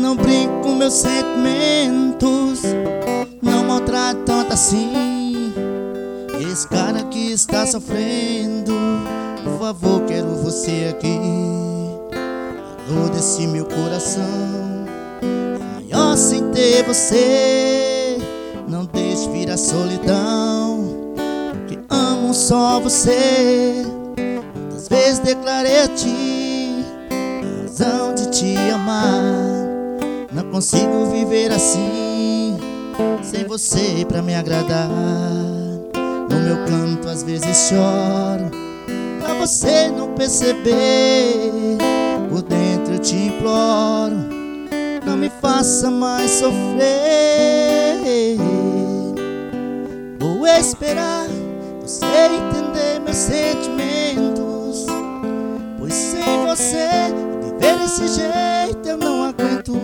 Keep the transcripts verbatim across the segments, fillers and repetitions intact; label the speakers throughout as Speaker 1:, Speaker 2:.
Speaker 1: não brinco com meus sentimentos, não maltrato tanto assim. Esse cara que está sofrendo, por favor, quero você aqui. A dor desse meu coração é maior sem ter você. Não deixe vir a solidão, porque amo só você. Quantas vezes declarei a ti a razão de te amar. Não consigo viver assim, sem você pra me agradar. No meu canto às vezes choro, pra você não perceber. Por dentro eu te imploro, não me faça mais sofrer. Vou esperar você entender meus sentimentos, pois sem você viver desse jeito eu não aguento.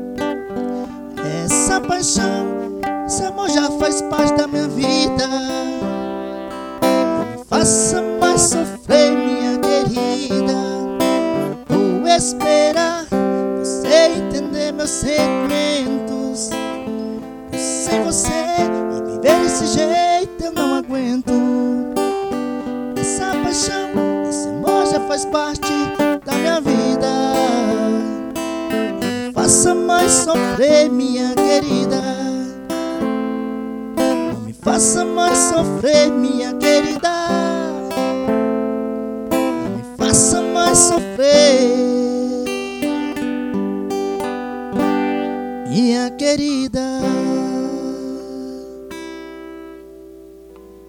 Speaker 1: Essa paixão, esse amor já faz parte da minha vida. Não me faça mais sofrer, minha querida. Vou esperar você entender meus sentimentos, pois sem você e viver desse jeito eu não aguento. Essa paixão, esse amor já faz parte da minha vida. Não me faça mais sofrer, minha querida. Não me faça